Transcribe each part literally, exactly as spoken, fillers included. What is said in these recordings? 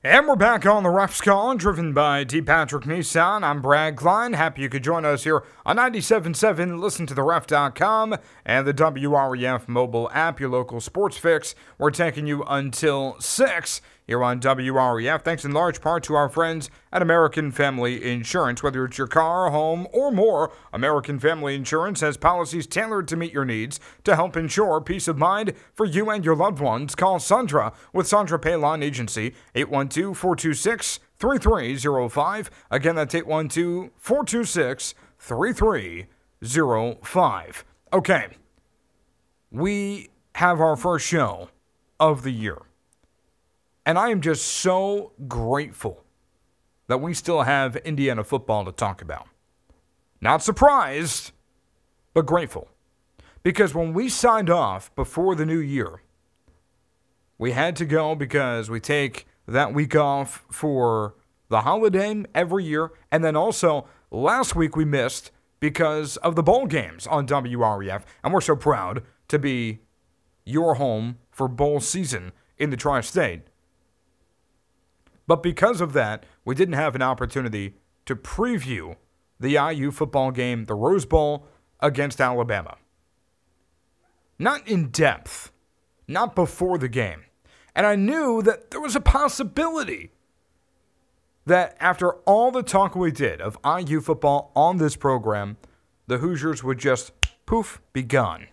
And we're back on the Ref's Call, driven by D. Patrick Nissan. I'm Brad Klein. Happy you could join us here on ninety-seven point seven. Listen to the ref dot com and the W R E F mobile app, your local sports fix. We're taking you until six here on W R E F. Thanks in large part to our friends at American Family Insurance. Whether it's your car, home, or more, American Family Insurance has policies tailored to meet your needs to help ensure peace of mind for you and your loved ones. Call Sandra with Sandra Paylon Agency, eight one two, four two six, three three zero five. Again, that's eight one two, four two six, three three zero five. Okay, we have our first show of the year. And I am just so grateful that we still have Indiana football to talk about. Not surprised, but grateful. Because when we signed off before the new year, we had to go because we take that week off for the holiday every year. And then also, last week we missed because of the bowl games on W R E F. And we're so proud to be your home for bowl season in the Tri-State. But because of that, we didn't have an opportunity to preview the I U football game, the Rose Bowl, against Alabama. Not in depth, not before the game. And I knew that there was a possibility that after all the talk we did of I U football on this program, the Hoosiers would just, poof, be gone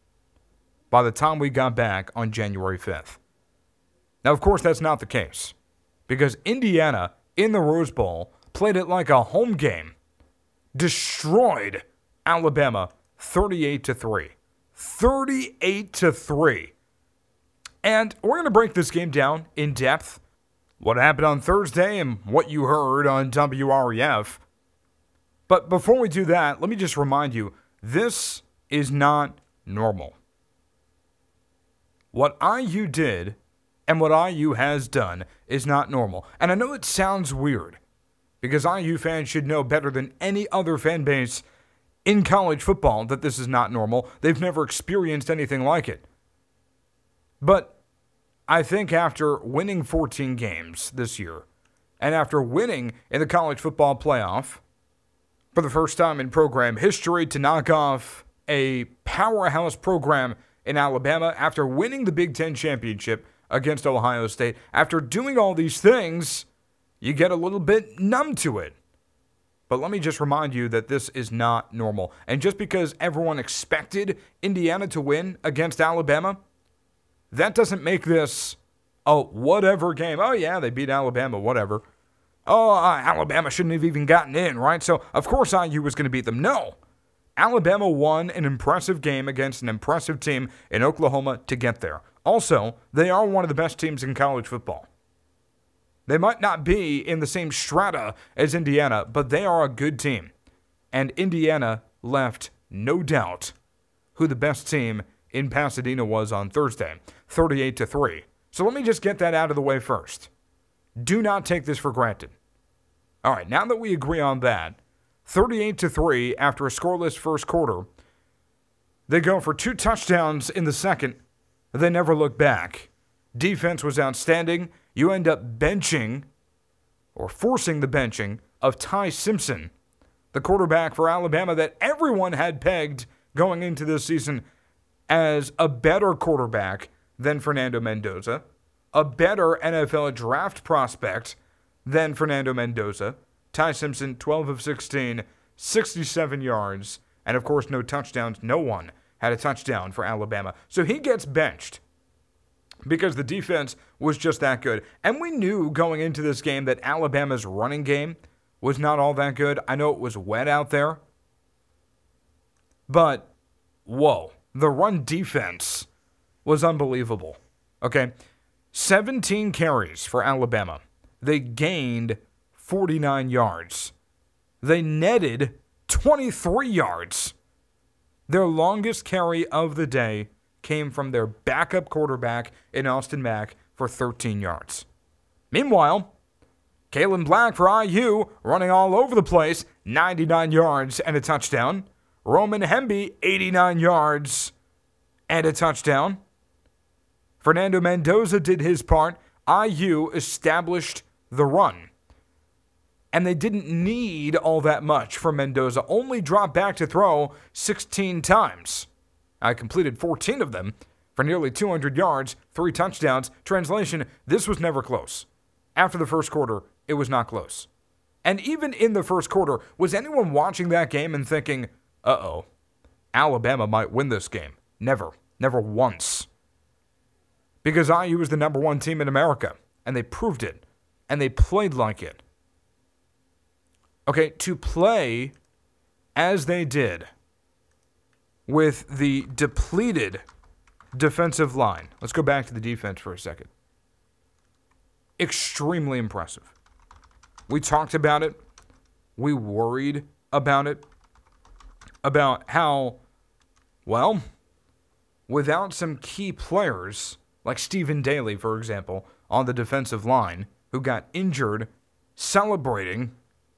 by the time we got back on January fifth. Now, of course, that's not the case. Because Indiana, in the Rose Bowl, played it like a home game. Destroyed Alabama thirty-eight to three. thirty-eight to three. And we're going to break this game down in depth. What happened on Thursday and what you heard on W R E F. But before we do that, let me just remind you, this is not normal. What I U did and what I U has done is not normal. And I know it sounds weird, because I U fans should know better than any other fan base in college football that this is not normal. They've never experienced anything like it. But I think after winning fourteen games this year, and after winning in the college football playoff, for the first time in program history to knock off a powerhouse program in Alabama, after winning the Big Ten championship against Ohio State, after doing all these things, you get a little bit numb to it. But let me just remind you that this is not normal. And just because everyone expected Indiana to win against Alabama, that doesn't make this a whatever game. Oh, yeah, they beat Alabama, whatever. Oh, uh, Alabama shouldn't have even gotten in, right? So, of course, I U was going to beat them. No. Alabama won an impressive game against an impressive team in Oklahoma to get there. Also, they are one of the best teams in college football. They might not be in the same strata as Indiana, but they are a good team. And Indiana left no doubt who the best team in Pasadena was on Thursday, thirty-eight to three. So let me just get that out of the way first. Do not take this for granted. All right, now that we agree on that, thirty-eight to three after a scoreless first quarter, they go for two touchdowns in the second. They never look back. Defense was outstanding. You end up benching, or forcing the benching, of Ty Simpson, the quarterback for Alabama that everyone had pegged going into this season as a better quarterback than Fernando Mendoza, a better N F L draft prospect than Fernando Mendoza. Ty Simpson, twelve of sixteen, sixty-seven yards, and of course no touchdowns. No one had a touchdown for Alabama. So he gets benched because the defense was just that good. And we knew going into this game that Alabama's running game was not all that good. I know it was wet out there. But, whoa, the run defense was unbelievable. Okay, seventeen carries for Alabama. They gained forty-nine yards. They netted twenty-three yards. Their longest carry of the day came from their backup quarterback in Austin Mack for thirteen yards. Meanwhile, Kalen Black for I U running all over the place, ninety-nine yards and a touchdown. Roman Hemby, eighty-nine yards and a touchdown. Fernando Mendoza did his part. I U established the run. And they didn't need all that much from Mendoza. Only dropped back to throw sixteen times. I completed fourteen of them for nearly two hundred yards, three touchdowns. Translation, this was never close. After the first quarter, it was not close. And even in the first quarter, was anyone watching that game and thinking, uh-oh, Alabama might win this game? Never. Never once. Because I U was the number one team in America, and they proved it, and they played like it. Okay, to play as they did with the depleted defensive line. Let's go back to the defense for a second. Extremely impressive. We talked about it. We worried about it. About how, well, without some key players, like Stephen Daly, for example, on the defensive line, who got injured celebrating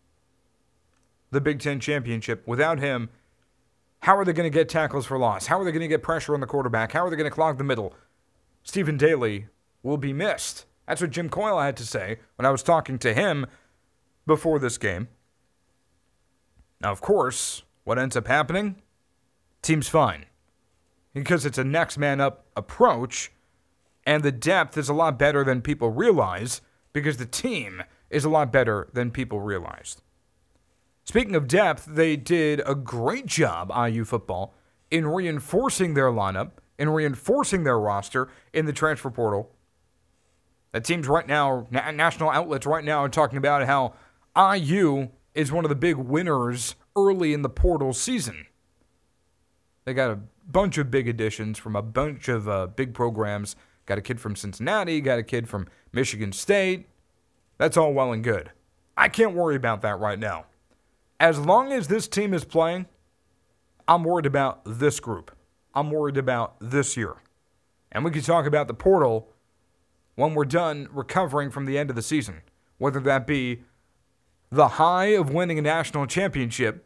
the Big Ten championship. Without him, how are they going to get tackles for loss? How are they going to get pressure on the quarterback? How are they going to clog the middle? Stephen Daly will be missed. That's what Jim Coyle had to say when I was talking to him before this game. Now, of course, what ends up happening? Team's fine. Because it's a next man up approach, and the depth is a lot better than people realize, because the team is a lot better than people realized. Speaking of depth, they did a great job, I U football, in reinforcing their lineup, in reinforcing their roster in the transfer portal. The teams right now, na- national outlets right now are talking about how I U is one of the big winners early in the portal season. They got a bunch of big additions from a bunch of uh, big programs. Got a kid from Cincinnati, got a kid from Michigan State. That's all well and good. I can't worry about that right now. As long as this team is playing, I'm worried about this group. I'm worried about this year. And we can talk about the portal when we're done recovering from the end of the season, whether that be the high of winning a national championship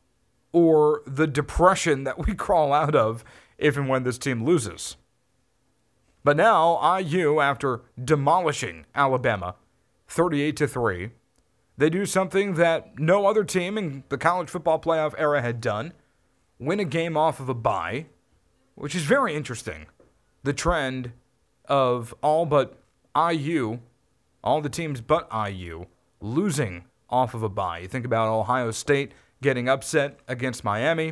or the depression that we crawl out of if and when this team loses. But now, I U, after demolishing Alabama thirty-eight to three, they do something that no other team in the college football playoff era had done. Win a game off of a bye, which is very interesting. The trend of all but I U, all the teams but I U, losing off of a bye. You think about Ohio State getting upset against Miami.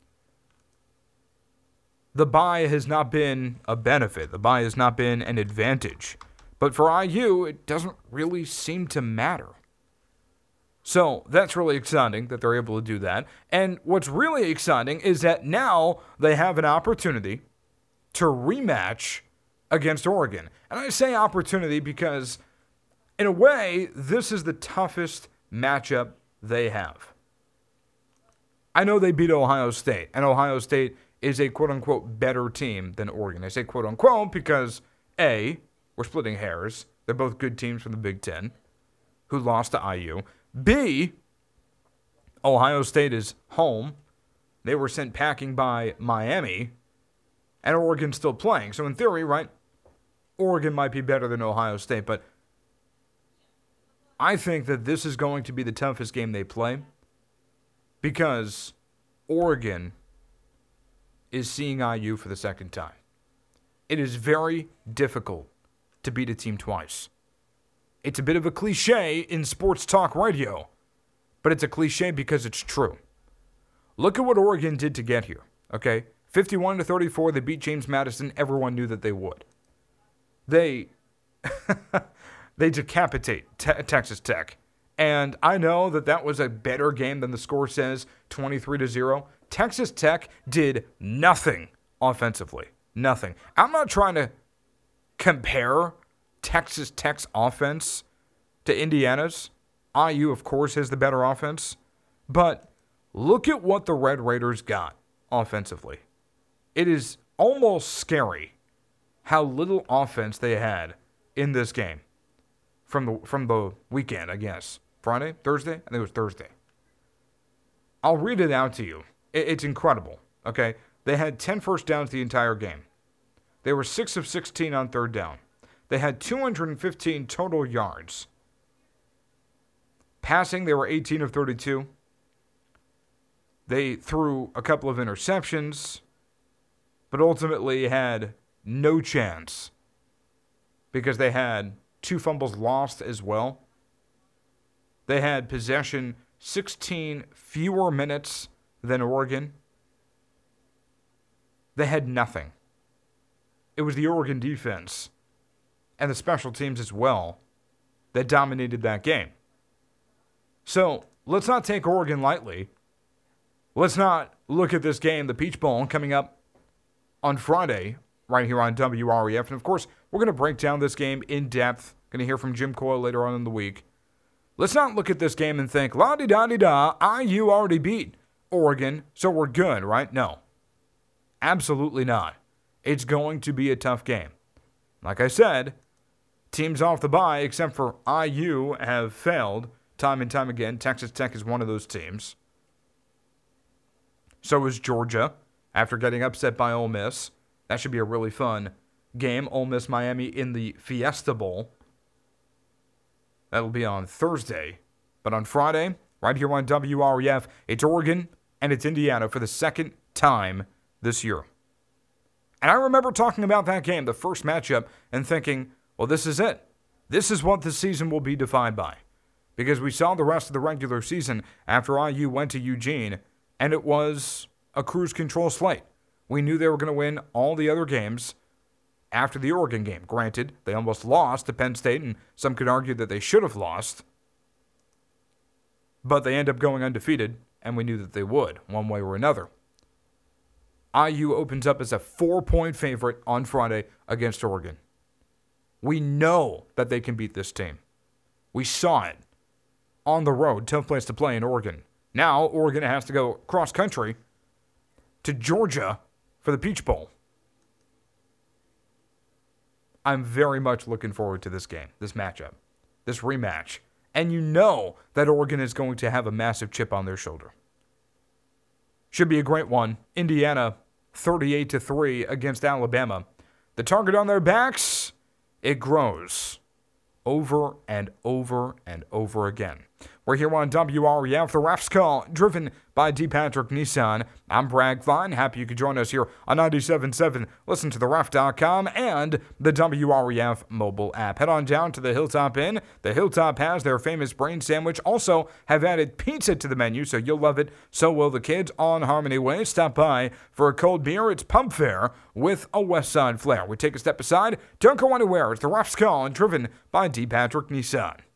The bye has not been a benefit. The bye has not been an advantage. But for I U, it doesn't really seem to matter. So that's really exciting that they're able to do that. And what's really exciting is that now they have an opportunity to rematch against Oregon. And I say opportunity because, in a way, this is the toughest matchup they have. I know they beat Ohio State, and Ohio State is a quote-unquote better team than Oregon. I say quote-unquote because, A, we're splitting hairs. They're both good teams from the Big Ten who lost to I U. B, Ohio State is home. They were sent packing by Miami, and Oregon's still playing. So in theory, right, Oregon might be better than Ohio State, but I think that this is going to be the toughest game they play because Oregon is seeing I U for the second time. It is very difficult to beat a team twice. It's a bit of a cliche in sports talk radio, but it's a cliche because it's true. Look at what Oregon did to get here, okay? fifty-one to thirty-four, they beat James Madison. Everyone knew that they would. They they decapitate te- Texas Tech. And I know that that was a better game than the score says, twenty-three to zero. Texas Tech did nothing offensively. Nothing. I'm not trying to compare Texas Tech's offense to Indiana's. I U, of course, has the better offense. But look at what the Red Raiders got offensively. It is almost scary how little offense they had in this game from the from the weekend, I guess. Friday? Thursday? I think it was Thursday. I'll read it out to you. It's incredible, okay? They had ten first downs the entire game. They were six of sixteen on third down. They had two hundred fifteen total yards. Passing, they were eighteen of thirty-two. They threw a couple of interceptions, but ultimately had no chance because they had two fumbles lost as well. They had possession sixteen fewer minutes than Oregon. They had nothing. It was the Oregon defense and the special teams as well that dominated that game. So let's not take Oregon lightly. Let's not look at this game, the Peach Bowl, coming up on Friday right here on W R E F. And, of course, we're going to break down this game in depth. Going to hear from Jim Coyle later on in the week. Let's not look at this game and think, la-di-da-di-da, I U already beat Oregon, so we're good, right? No. Absolutely not. It's going to be a tough game. Like I said, teams off the bye, except for I U, have failed time and time again. Texas Tech is one of those teams. So is Georgia, after getting upset by Ole Miss. That should be a really fun game. Ole Miss Miami in the Fiesta Bowl. That'll be on Thursday. But on Friday, right here on W R E F, it's Oregon and it's Indiana for the second time this year. And I remember talking about that game, the first matchup, and thinking, well, this is it. This is what the season will be defined by. Because we saw the rest of the regular season after I U went to Eugene, and it was a cruise control slate. We knew they were going to win all the other games after the Oregon game. Granted, they almost lost to Penn State, and some could argue that they should have lost. But they end up going undefeated, and we knew that they would, one way or another. I U opens up as a four-point favorite on Friday against Oregon. We know that they can beat this team. We saw it on the road, tough place to play in Oregon. Now, Oregon has to go cross-country to Georgia for the Peach Bowl. I'm very much looking forward to this game, this matchup, this rematch. And you know that Oregon is going to have a massive chip on their shoulder. Should be a great one. Indiana, thirty-eight to three against Alabama. The target on their backs, it grows over and over and over again. We're here on W R E F, the Refs Call, driven by D. Patrick Nissan. I'm Brad Klein. Happy you could join us here on ninety-seven point seven. Listen to the ref dot com and the W R E F mobile app. Head on down to the Hilltop Inn. The Hilltop has their famous brain sandwich. Also have added pizza to the menu, so you'll love it. So will the kids on Harmony Way. Stop by for a cold beer. It's pump fare with a West Side flair. We take a step aside. Don't go anywhere. It's the Refs Call, driven by D. Patrick Nissan.